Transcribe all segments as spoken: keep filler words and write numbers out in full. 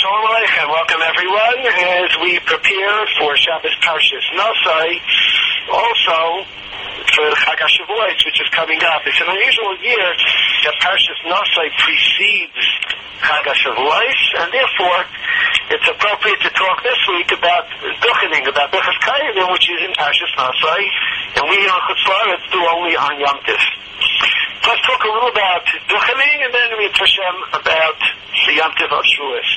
Shalom Aleichem. Welcome everyone as we prepare for Shabbos Parshas Nosai, also for Chag HaShavuos, which is coming up. It's an unusual year that Parshas Nosai precedes Chag HaShavuos, and therefore it's appropriate to talk this week about Duchening, about Birchas Kohanim, which is in Parshas Nosai, and we on Chutz La'aretz do only on Yom Tov. Let's talk a little about Duchening, and then we Hashem about the Yom Tov of Shavuos.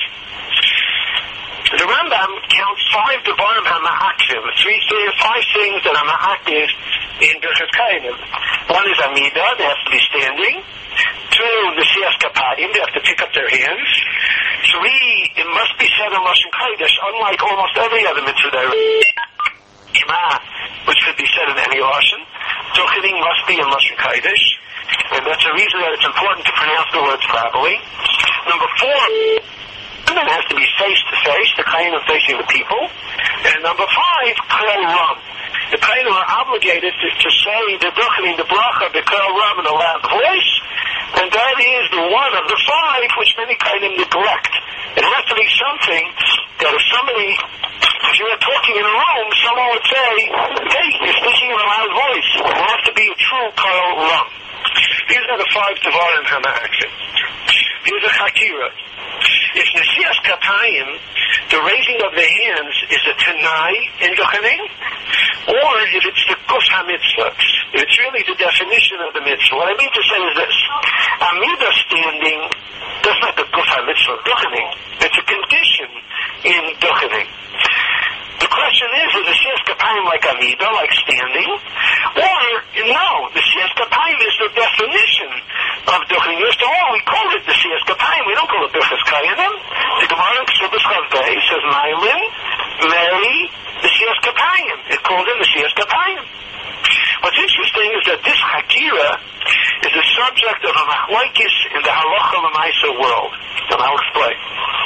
The Rambam counts five Devarim HaMa'aktiv, three, three, five things that are ma'aktiv in Birchas Kohanim. One is Amida, they have to be standing. Two, Nesias Kapayim, they have to pick up their hands. Three, it must be said in Lashon Kodesh, unlike almost every other mitzvah there is. Shema, which could be said in any Lashon. Duchening must be in Lashon Kodesh, and that's a reason that it's important to pronounce the words properly. Number four, it has to be face to face, the Kohanim facing the people. And number five, Kol Ram. The Kohanim are obligated to, to say the Duchening, the Bracha, the Kol Ram in a loud voice, and that is the one of the five which many Kohanim neglect. It has to be something that if somebody, if you were talking in a room, someone would say, hey, you're speaking in a loud voice. It has to be a true Kol Ram. These are the five Devarim HaMa'aktiv. Here's a Chakira. If Nesias Kapayim, the raising of the hands, is a Tanai in Duchening, or if it's the Guf HaMitzvah, if it's really the definition of the mitzvah. What I mean to say is this: Amida standing, that's not the Guf HaMitzvah of Duchening. It's a condition in Duchening. The question is, is the Nesias Kapayim like Amida, like standing? Or, no, the Nesias Kapayim is the definition of Duchening. After all, we call it the Nesias Kapayim. We don't call it Birchas Kohanim. The Gemara in Ksubas Chavbei says, Mailin, Mary, the Nesias Kapayim. It called it the Nesias Kapayim. What's interesting is that this Hakira is the subject of a machlokes in the Halacha L'maisa world. And I'll explain.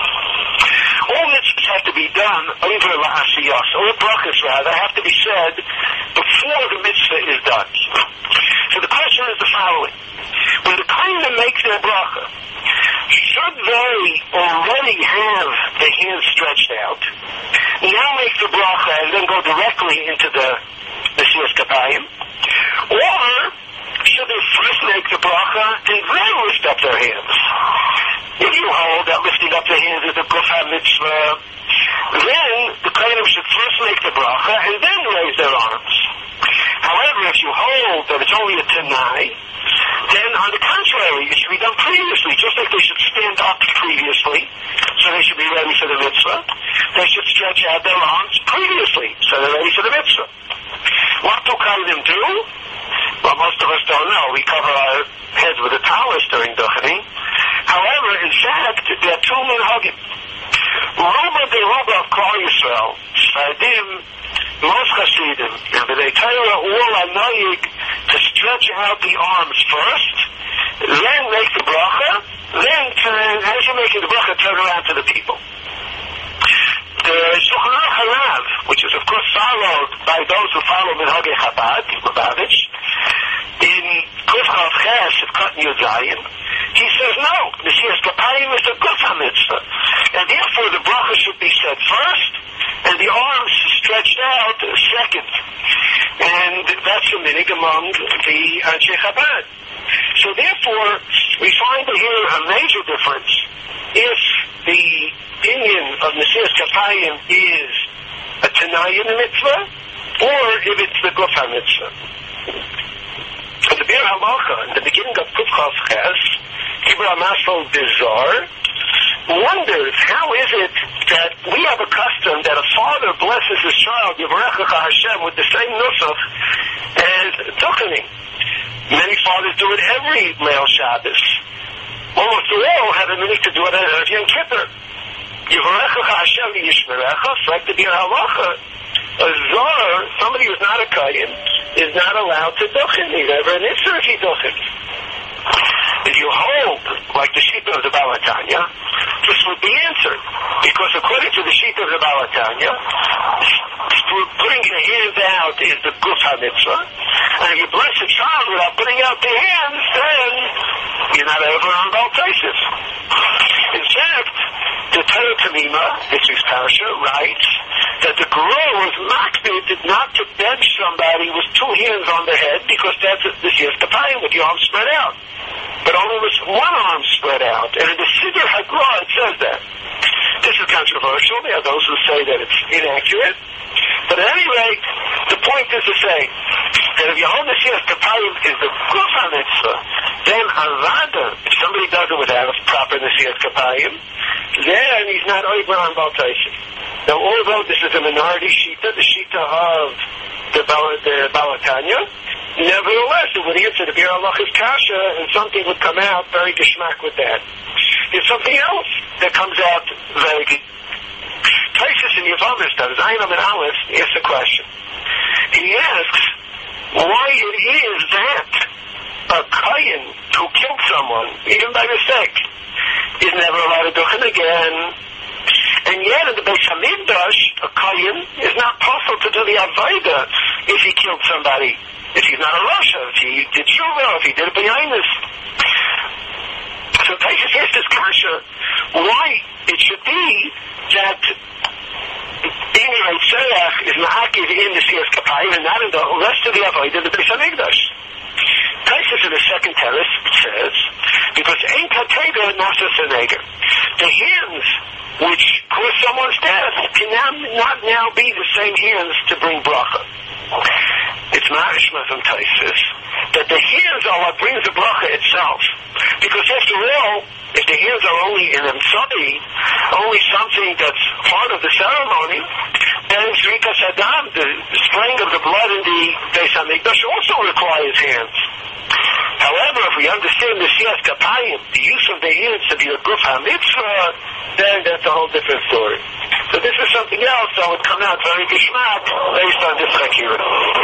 All mitzvahs have to be done over la'asiyos. All brachas, rather, have to be said before the mitzvah is done. So the question is the following. When the Kohanim make their bracha, should they already have the hands stretched out, now make the bracha and then go directly into the Nesias Kapayim? Or should they first make the bracha and then lift up their hands? If you hold that lifting up the hands is the Guf HaMitzvah, then the Kohanim should first make the bracha and then raise their arms. However, if you hold that it's only a Tanai, then on the contrary, it should be done previously, just like they should stand up previously, so they should be ready for the mitzvah. They should stretch out their arms previously, so they're ready for the mitzvah. What do Kohanim do? Well, most of us don't know. We cover our heads with a talus during Duchening. However, in fact, there are two minhagim. Ruba de Ruba of Klal Yisrael, Sfardim, most Hasidim, and the Torah all are noyig to stretch out the arms first, then make the bracha, then turn, as you're making the bracha, turn around to the people. The Shulchan Aruch Harav, which is of course followed by those who follow Minhagei Chabad, Lubavitch, in Kuf Chav Ches of Katan Yud Zayin, he says no, Nesias Kapayim is the Guf HaMitzvah, and therefore the bracha should be said first, and the arms stretched out second. And that's the minig among the Anshe Chabad. So therefore, we find here a major difference if the opinion of Nesias Kapayim is a Tanai mitzvah, or if it's the Guf HaMitzvah. In the Bir Halacha, in the beginning of Kuf Chav Ches, Kibra Masol Bizarre wonders how is it that we have a custom that a father blesses his child, Yivarechecha Hashem, with the same nusach as Duchening. Many fathers do it every Leil Shabbos. Almost all have a minute to do it at Yom Kippur. Yivarechecha Hashem Yishmerecha, like the Bir Halacha. A Zor, somebody who's not a Kohen, is not allowed to Duchen, neither an Isser if he Duchen. If you hold, like the sheep of the Baal HaTanya, this would be answered. Because according to the sheep of the Baal HaTanya, putting your hands out is the Guf HaMitzvah, and if you bless a child without putting out the hands, then you're not ever on Baal Tosef. In fact, the Torah Gemara Tamima, this week's parasha, writes that the Guru was makbid not to bench somebody with two hands on the head because that's the Siyas Kapayim with the arms spread out. But only with one arm spread out. And in the Siddur Hagra it says that. This is controversial. There are those who say that it's inaccurate. But at any rate, the point is to say that if you hold the Siyas Kapayim is the Gufa Mitzvah, then Avada, if somebody does it without a proper Siyas Kapayim, then he's not over on Baal Taisim. Now, although this is a minority shita, the shita of the, Bal- the Balatanya, nevertheless, it would answer the Bir Halachas Kasha, and something would come out very geschmack with that. There's something else that comes out very good. Taisus in Yavamis does, Zainam and Aleph, asks a question. He asks why it is that a Kayin who killed someone, even by mistake, is never allowed to do it again. And yet in the Beis HaMikdash, a Kayin is not possible to do the Avodah if he killed somebody, if he's not a Rasha, if he did Shuvah, if he did a B'yainis. So Taisus asks this kasha, why it should be that Bini Reitzerach is Ma'akiv in the Siyas Kapayim and not in the rest of the Avodah in the Beis HaMikdash. Taisus in the second terrace says, because Ein Katega Nasa Seneger, the hands which cause someone's death can now not now be the same hands to bring bracha. It's ma'ashma from Taisus that the hands are what brings the bracha itself. Because after all, if the hands are only in emtsai, only something that's part of the ceremony, then Zrikas Adam, the spraying of the blood in the Beis HaMikdash, also requires hands. However, if we understand the Siyas Kapayim, the use of the hands to be a Guf HaMitzvah, then that's a whole different story. So this is something else that would come out very geschmack based on this Chakira.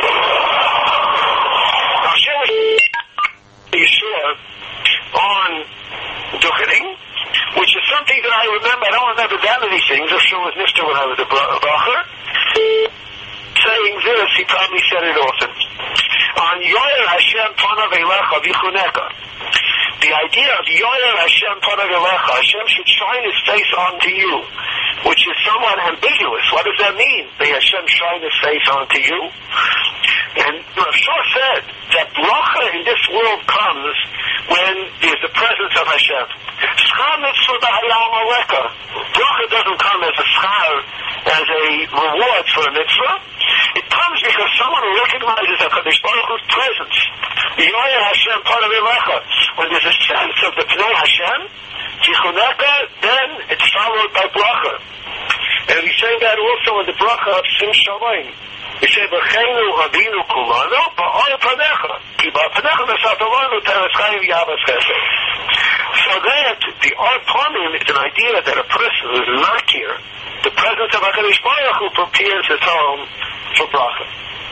Now, Hashem Yeshua on Duchening, which is something that I remember. I don't remember that many things. Hashem was Nifter when I was a Bacher. Saying this, he probably said it often. On Yoyer Hashem Panav Elecha Vichuneka. The idea of Yoyer Hashem Panav Elecha, Hashem should shine his face onto you, which is somewhat ambiguous. What does that mean? May Hashem shine his face onto you? And Rav Shor said that bracha in this world comes when there's the presence of Hashem. Schar mitzvah b'hayam aleka. Bracha doesn't come as a schar, as a reward for a mitzvah. It comes because someone recognizes HaKadosh Baruch Hu's presence. Yoyer Hashem Panav Elecha. When there's a sense of the Pnei Hashem, Tichuneka, then it's followed by bracha. And we say that also in the bracha of Sim Shamayim. We say, B'cheinu Avinu Kulano, Ba'or Panecha. Ki Ba'panecha V'satalonu Teres Chayim Yavas Chesed. So that the Or Panim is an idea that a person who is not here, the presence of HaKadosh Baruch Hu prepares his home for bracha.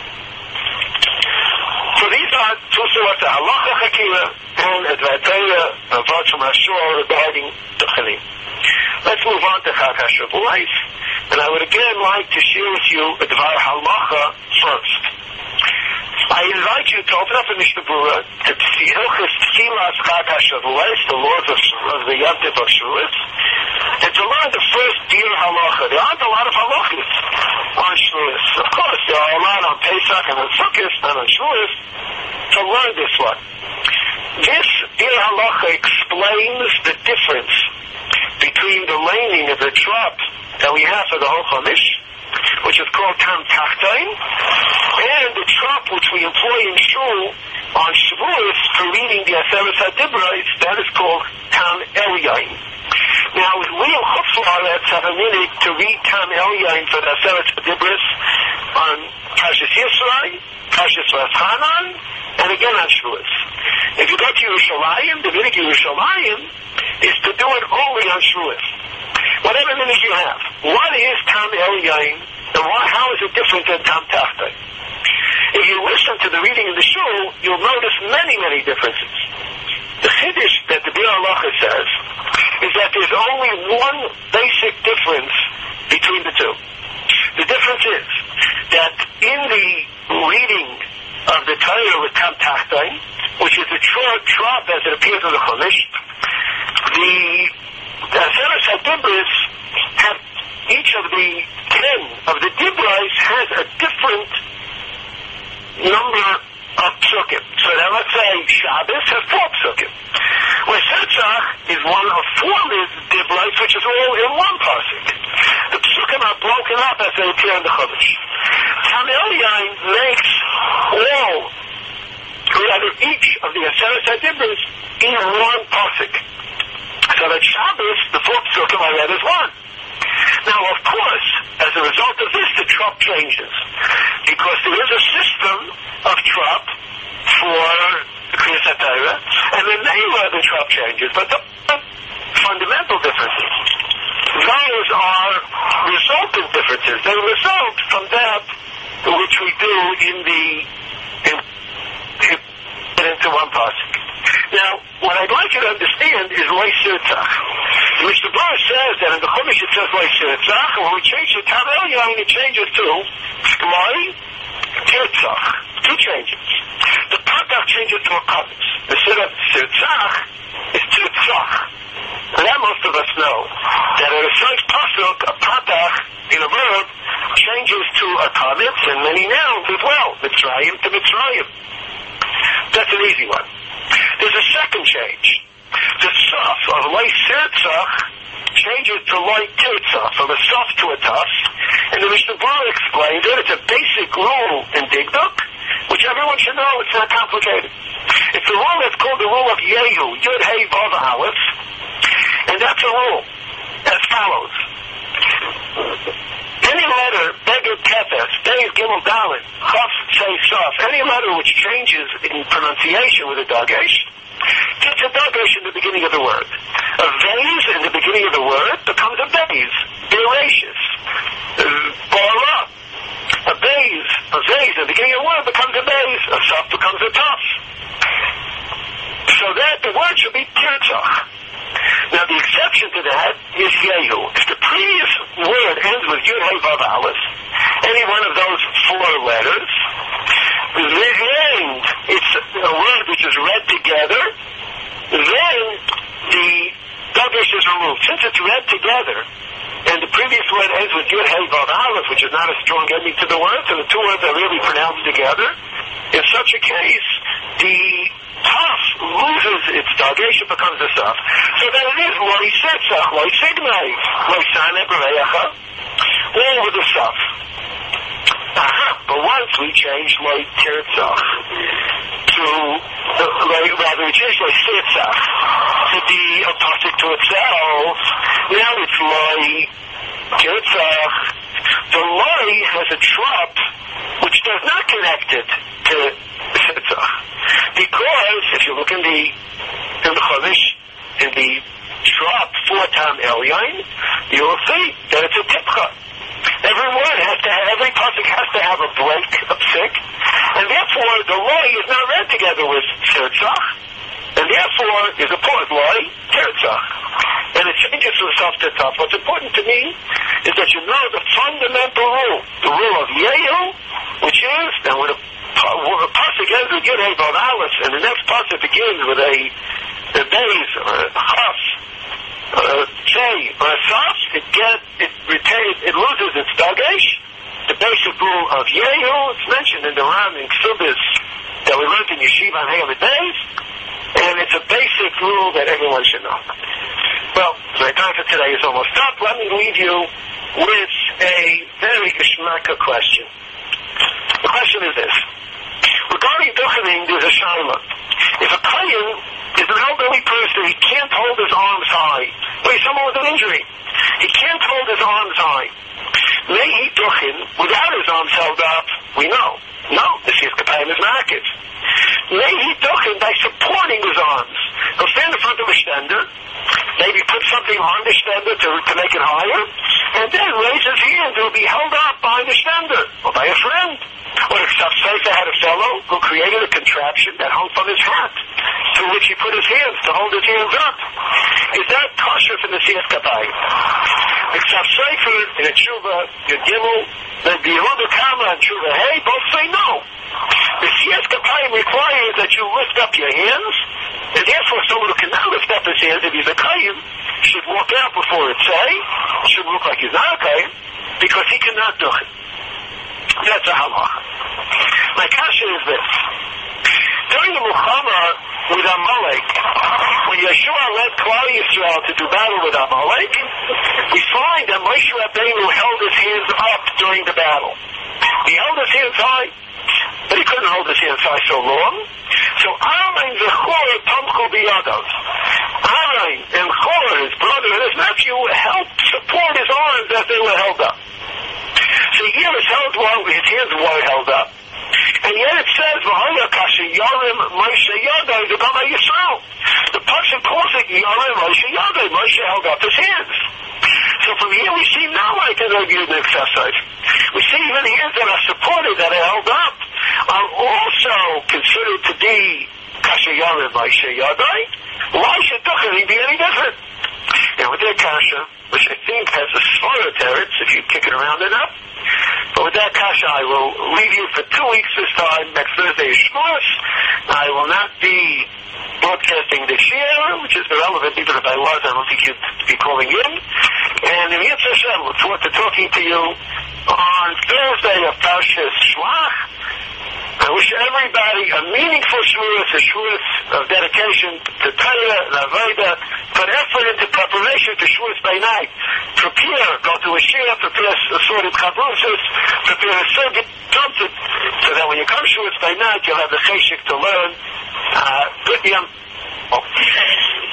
So these are two sorts of halacha chakira and advataya of from Ashur regarding Duchenim. Let's move on to Chag HaShavuos, and I would again like to share with you a Dvar Halacha first. I invite you to open up in Mishnah Berurah to see Hilchos Tfilas Chag HaShavuos, the laws of, of the Yom Tov of Shavuos, and to learn the first Dir Halacha. There aren't a lot of halachas on Shavuos. Of course, there are a lot on Pesach and on Sukkot and on Shavuos. To learn this one. This Dir Halacha explains the difference between the laning of the trop that we have for the whole Chumash, which is called Tam Tachtain, and the trop which we employ in Shul on Shavuos for reading the Aseret HaDibros, that is called Tam Elyain. Now, we in Chutz La'aretz have a minute to read Tam Elyain for the Aseret HaDibros on Parshas Yisrael, Parshas Vaschanan, and again on Shavuos. If you go to Yerushalayim, the minute Yerushalayim is to do it only on Shavuos. Whatever minute you have. What is Tam Elyain, and why, how is it different than Tam Tachtain? If you listen to the reading in the Shul, you'll notice many, many differences. The Chiddush that the Bir Halacha says is that there's only one basic difference between the two. The difference is that in the reading of the Torah with Tam Tachtain, which is the trop as it appears in the Chumash, the Aseret HaDibros of the ten of the Dibrais has a different number of psukim. So now let's say Shabbos has four psukim. Where Setzach is one of four Dibrais, which is all in one pasuk. The psukim are broken up as they appear in the Chumash. Tam Elyon makes all, or rather each of the Aseret Dibrais in one pasuk. So that Shabbos, the four psukim are read as one. Now, of course, as a result of this, the trop changes. Because there is a system of trop for Kriyas HaTorah, and the name of the trop changes, but the fundamental differences. Those are resultant differences. They result from that which we do in the in, in, into one pasuk. Now, what I'd like you to understand is Loi Sirtzach. Mister Barr says that in the Chumash it says Loi Sirtzach, and when we change it to Tam Elyon, it changes to Loi Tirtzach. Two changes. The Patach changes to a Kavis. Instead of Sirtzach, it's Tirtzach. And that most of us know that in a first pasuk, a Patach in a verb changes to a Kavis and many nouns as well. Mitzrayim to Mitzrayim. That's an easy one. There's a second change. The Saf of Loi Sirtzach changes to Loi Tirtzach, from a Saf to a Tas, and the Mishnah Berurah explained it. It's a basic rule in Digduk, which everyone should know. It's not complicated. It's a rule that's called the rule of Yehu, Yud Hey Vav Aleph, and that's a rule as follows. Any letter, Beged Kefes, Beis Gimel Dalet, Chaf Tzei Saf, any letter which changes in pronunciation with a dagesh, gets a dagesh in the beginning of the word. A vase in the beginning of the word becomes a beis, Beiracious. Bara, a beis, a vase in the beginning of the word becomes a beis, a Saf becomes a Taf. So that the word should be Tirtzach. Now, the exception to that is Yehu. If the previous word ends with Yud Hey Vav Aleph, any one of those four letters, then it's a word which is read together, then the dagesh is removed. Since it's read together, and the previous word ends with Yud Hey Vav Aleph, which is not a strong ending to the word, so the two words are really pronounced together, in such a case, the Taf loses its dagesh, it becomes a Saf. So then it is Loi Setzach, Loi Signai, Loi Saneh B'Reyacha, all with a Saf. Aha, but once we change Loi Tirtzach to, uh, rather we change Loi Setzach to be a pasuk to itself, now it's Loi Tirtzach. The Loi has a trop which does not connect it to Setzach. Because if you look in the in the Chumash, in the trop for Tam Elyon, you will see that it's a tipcha. Every word has to have, every pasuk has to have a break, a psik, and therefore the Loi is not read together with Tirtzach, and therefore is a port Loi Tirtzach. And it changes from Saf to Taf. What's important to me is that you know the fundamental rule, the rule of Yehu, which is, and when a the pasuk ends with Yud Hey Vav Aleph, and the next pasuk begins with a a beis or a chaf, a tzei or a saf, it get it retains, it loses its dagesh. The basic rule of Yehu, it's mentioned in the Ram in Ksubis that we learned in Yeshiva on Hey Days, and it's a basic rule that everyone should know. Well, my time for today is almost up. Let me leave you with a very geschmacka question. The question is this. Regarding duchening, there's a shaila. If a kohen is an elderly person, he can't hold his arms high. Or he's someone with an injury. He can't hold his arms high. May he duchen without his arms held up? We know. No, the Siyas Kapayim is ma'akiv. May he duchen by supporting his arms. He'll stand in front of a stender, maybe put something on the stender to, to make it higher, and then raise his hand. It will be held up by the stender, or by a friend. Or if Safsefa had a fellow who created a contraption that hung from his hat, to which he put his hands to hold his hands up. Is that kosher from the Siyas Kapayim? The Safsefa in a Tshuva, the Gimel, the Yehuda Kama and Tshuva Hey, both say no. The Siyas Kapayim requires that you lift up your hands, and therefore someone who cannot lift up his hands, if he's a Kayyim, should walk out before it say, should look like he's not a Kayyim, because he cannot do it. That's a halacha. My kasha is this. During the Muhammad with Amalek, when Yeshua led Klal Yisrael to do battle with Amalek, we find that Moshe Rabbeinu held his hands up during the battle. He held his hands high, but he couldn't hold his hands high so long. So Aaron and Chor tamchu biyadav. Aaron and Chor, his brother and his nephew, helped support his arms as they were held up. So he was held while his hands were held up. And yet it says, Yarim Moshe Yadai Degama Yisrael. The person calls it Yarim Moshe Yadai. Moshe held up his hands. So from here we see not like an Yud exercise. We see even hands that are supported, that are held up, are also considered to be Kasha Yarim Moshe Yadai. Why should Duchari be any different? And with that Kasha, which I think has a smaller teretz if you kick it around enough. But with that kasha, I will leave you for two weeks this time. Next Thursday is Shavuos. I will not be broadcasting this year, which is irrelevant. Even if I was, I don't think you'd be calling in. And in Yitzhak Hashem, look forward to talking to you on Thursday of Parshas Shlach. I wish everybody a meaningful Shavuos, a Shavuos of dedication to Torah and Avodah. Put effort into preparation to Shavuos by night. Prepare, go to a shir, prepare assorted chabrusos, prepare a circuit, trumpet, so that when you come Shavuos by night, you'll have the cheshik to learn. Uh, good yom. Oh.